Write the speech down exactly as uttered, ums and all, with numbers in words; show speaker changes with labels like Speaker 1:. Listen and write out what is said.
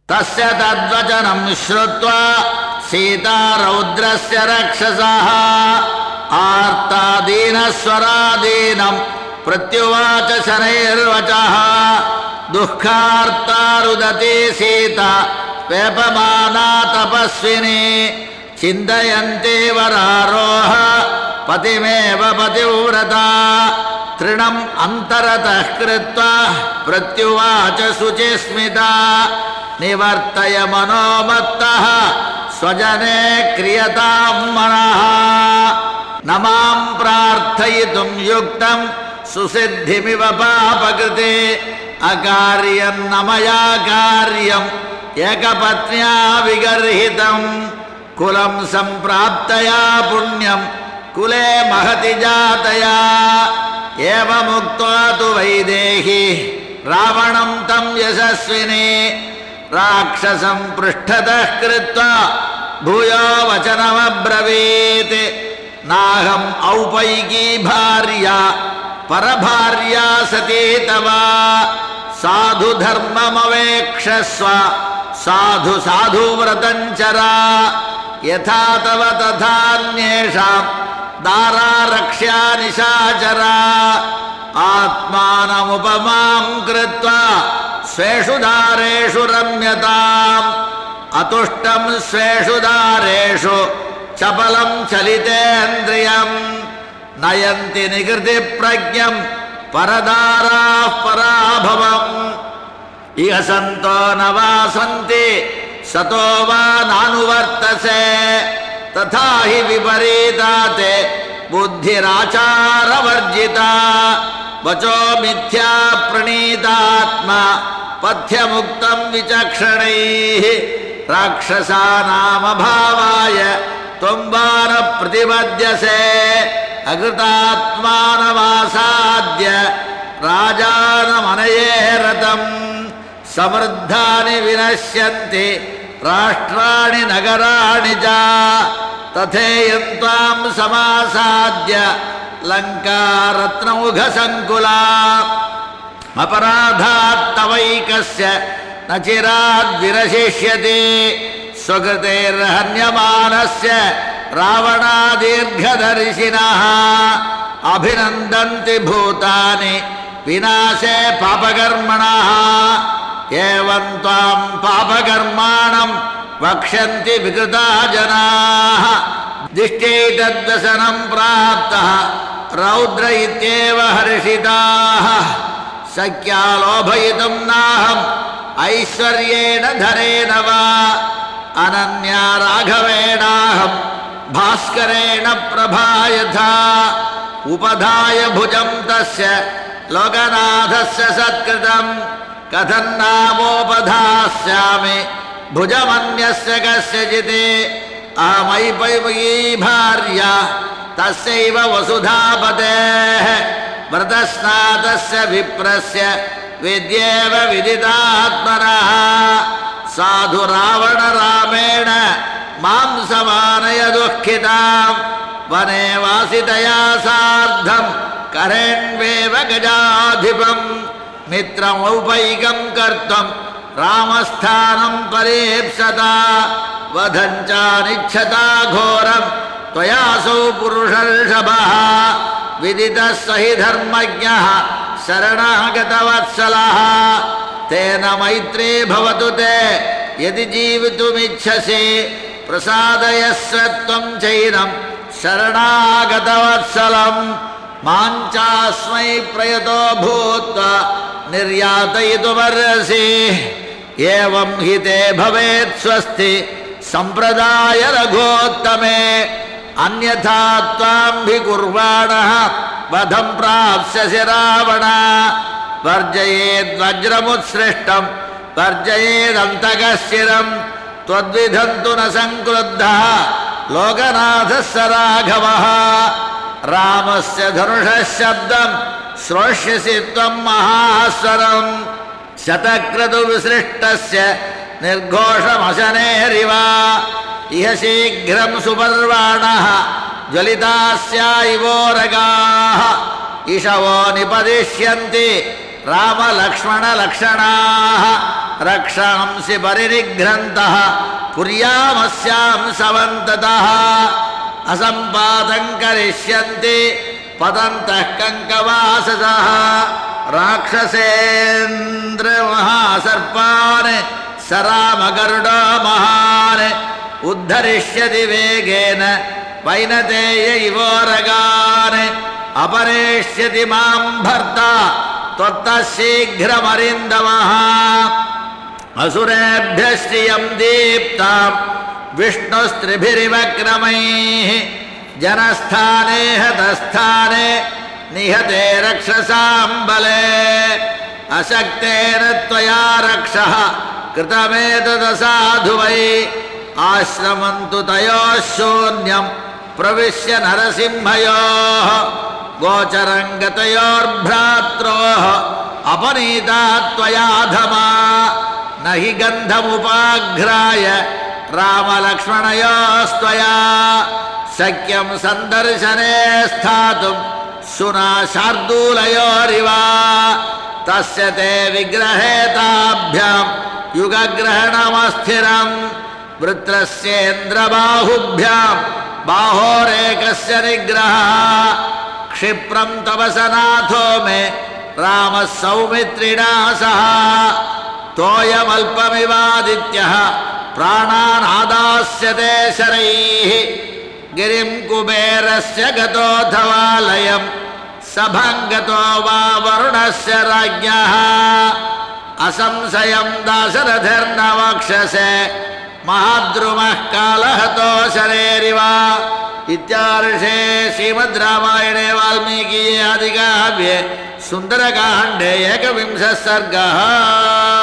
Speaker 1: तस्य तद्वचनं श्रुत्वा सीता रौद्रस्य रक्षसः आर्तादीनस्वरादीनं प्रत्युवाच शनैर्वचः दुःखार्ता रुदती सीता वेपमाना तपस्विनी चिन्तयन्ती वरारोह पतिमेव पतिव्रता तृणम् अन्तरतः कृत्वा प्रत्युवाच शुचिस्मिता निवर्तय मनोमत्तः स्वजने क्रियतां मनः न मां प्रार्थयितुं युक्तं सुसिद्धिमिव पापकृते अकार्यं न मया कार्यम् एकपत्न्या विगर्हितं कुलं सम्प्राप्तया पुण्यं कुले महति जातया एवमुक्त्वा तु वैदेही रावणं तं यशस्विनी राक्षसं पृष्ठतः कृत्वा भूयो वचनमब्रवीत् नाहम् औपैकी भार्या परभार्या सती तव साधु धर्ममवेक्षस्व साधु साधु व्रतञ्चरा यथा तव तथान्येषां दारा रक्ष्या निशाचरा आत्मानमुपमां कृत्वा स्वेषु दारेषु रम्यताम् अतुष्टं स्वेषु दारेषु चपलं चलितेन्द्रियं नयन्ति निकृति प्रज्ञं परदाराः पराभवम् इह सन्तो न वासन्ति सतो वा नानुवर्तसे तथा हि विपरीता ते बुद्धिराचारवर्जिता वचो मिथ्या प्रणीतात्मा पथ्यमुक्तं विचक्षणैः राक्षसानामभावाय त्वं वार प्रतिपद्यसे अकृतात्मानमासाद्य राजानमनये रतं समृद्धानि विनश्यन्ति राष्ट्राणि नगराणि च तथेयं त्वां समासाद्य लङ्का रत्नौघसङ्कुला अपराधात्तवैकस्य न चिराद्विरशिष्यति स्वकृतेर्हन्यमानस्य रावणादीर्घदर्शिनः अभिनन्दन्ति भूतानि विनाशे पापकर्मणः एवं त्वां पापकर्माणं वक्ष्यन्ति विकृता जनाः दिष्ट्यैतद्व्यसनं प्राप्तः रौद्र इत्येव हर्षिताः सख्या लोभयितुं नाहम् ऐश्वर्येण धनेन वा अनन्या राघवेणाहं भास्करेण प्रभा यथा उपधाय भुजं तस्य लोकनाथस्य सत्कृतं कथं नामोपधास्यामि भुजमन्यस्य कस्यचित् अहमैपैपयी भार्या तस्यैव वसुधापतेः व्रतस्नातस्य विप्रस्य विद्येव विदितात्मनः साधु रावण रामेण मां समानय दुःखितां वने वासितया सार्धं करेण्वेव गजाधिपं मित्रमौपैकं कर्तुं रामस्थानं परीप्सता वधं चानिच्छता घोरं त्वयासौ पुरुषर्षभः विदितः स हि धर्मज्ञः शरणागतवत्सलः तेन मैत्री भवतु ते यदि जीवितुमिच्छसि प्रसादयस्व त्वं चैनं शरणागतवत्सलं माञ्चास्मै प्रयतो भूत्वा निर्यातयितुमर्हसि एवं हि ते भवेत् स्वस्ति सम्प्रदाय रघोत्तमे अन्यथा त्वां भिकुर्वाणः वधं प्राप्स्यसि रावण वर्जयेद्वज्रमुत्सृष्टं वर्जयेदन्तकशिरं त्वद्विधं तु न संक्रुद्धः लोकनाथः स राघवः रामस्य धनुषः शब्दं श्रोष्यसि त्वं महास्वरं शतक्रतुविसृष्टस्य निर्घोषमशनेरिव इह शीघ्रं सुपर्वाणः ज्वलितास्या इवोरगाः इषवो निपदिष्यन्ति रामलक्ष्मणलक्षणाः रक्षांसि परिनिघ्रन्तः पुर्यामस्यां सवन्ततः असम्पातं करिष्यन्ति पतन्तः कङ्कवाससः राक्षसेन्द्रमहासर्पान् स रामगरुडो महान् उद्धरिष्यति वेगेन वैनतेय इवोरगान् अपरेष्यति मां भर्ता त्वत्तः शीघ्रमरिन्दमः असुरेभ्यः श्रियं दीप्तां विष्णुस्त्रिभिर्विक्रमैः जनस्थाने हतस्थाने निहते रक्षसां बले अशक्तेन त्वया रक्षः कृतमेतदसाधु वै आश्रमन्तु तयोः शून्यं प्रविश्य नरसिंहयोः गोचरं गतयोर्भ्रात्रोः अपनीता त्वया धमा न हि गन्धमुपाघ्राय रामलक्ष्मणयोस्त्वया शक्यं सन्दर्शने स्थातुं सुना शार्दूलयोरिव तस्य ते विग्रहे ताभ्यां युगग्रहणमस्थिरं वृत्रस्येन्द्रबाहुभ्यां बाहोरेकस्य निग्रहः क्षिप्रं तव सनाथो मे रामः सौमित्रिणा सह तोयमल्पमिवादित्यः प्राणानादास्यते शरैः गिरिं कुबेरस्य गतोऽथवालयं सभङ्गतो वा वरुणस्य राज्ञः असंशयं दाशरथिर्न वक्षसे महाद्रुमः कालहतो शरेरिव इत्यार्षे श्रीमद् रामायणे वाल्मीकीये आदिकाव्ये सुन्दरकाण्डे एकविंशः सर्गः।